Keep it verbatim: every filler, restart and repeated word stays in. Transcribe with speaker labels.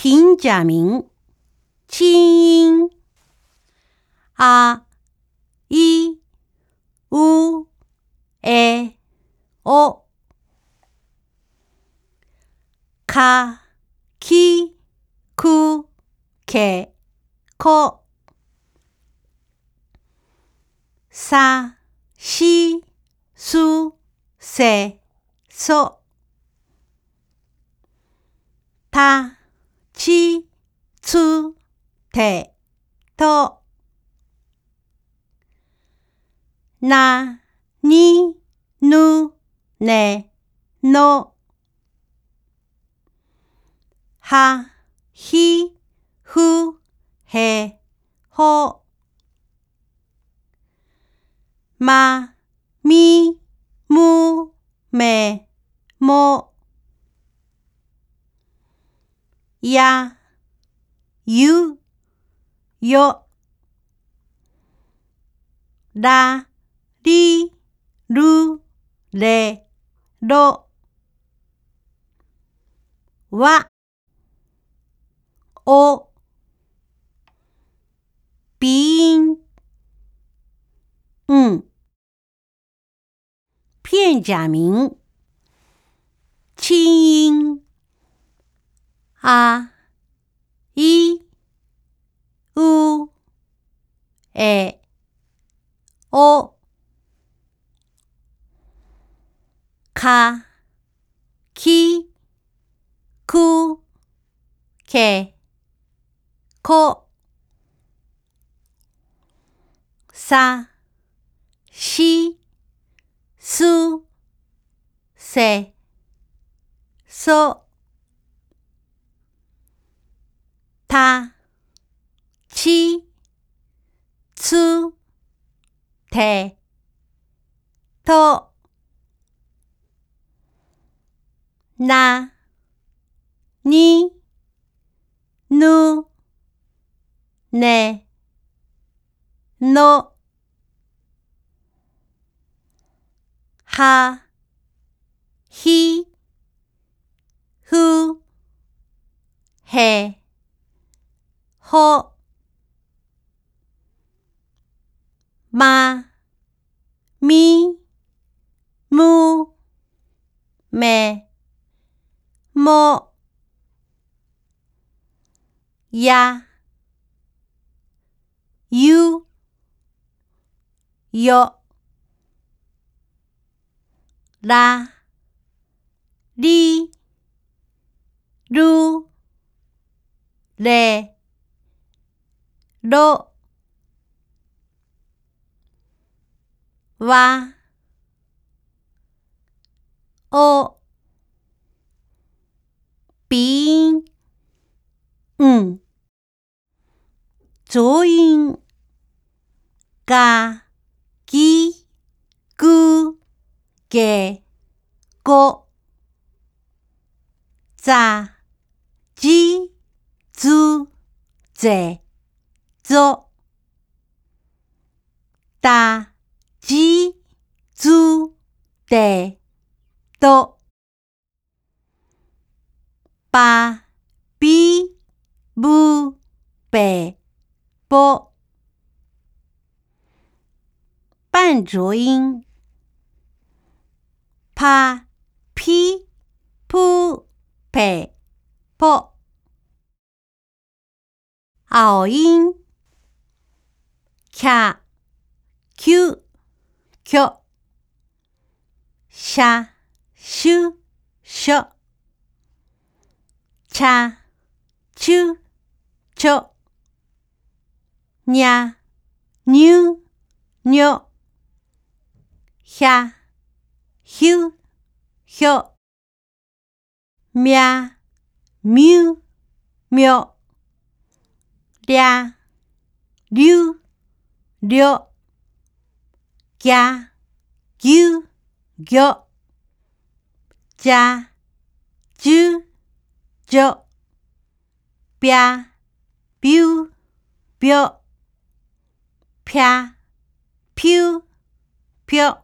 Speaker 1: 平假名，清音 a、i、u、e、o、か、き、く、け、こ、さ、し、す、せ、そ、た、ち、つ、て、と、な、に、ぬ、ね、の、は、ひ、ふ、へ、ほ、ま、み、む、め、も、や、ゆ、よ、ら、り、る、れ、ろ、わ、お、鼻音，嗯，片假名，清音 a、i、u、e、o、か、き、く、け、こ、さ、し、す、せ、そ、た、ち、つ、て、と、な、に、ぬ、ね、の、は、ひ、ふ、へ、ほ、ま、み、む、め、も、や、ゆ、よ、ら、り、る、れ、ろ、わ、お、鼻音，嗯，浊音が、ぎ、ぐ、げ、ご、ざ、じ、ず、ぜ、ぞ、だ、じ、ず、で、ど、ば、び、ぶ、べ、ぼ。半浊音，pa、pi、pu、pe、po。拗音，ka、ku、kyo、sha、shu、sho、cha、chu、cho、nya、new、nyo、ひゃ、ひゅ、ひょ、みゃ、みゅ、みょ、りゃ、りゅ、りょ、ぎゃ、ぎゅ、ぎょ、じゃ、じゅ、じょ、びゃ、びゅ、びょ、ぴゃ、ぴゅ、ぴょ。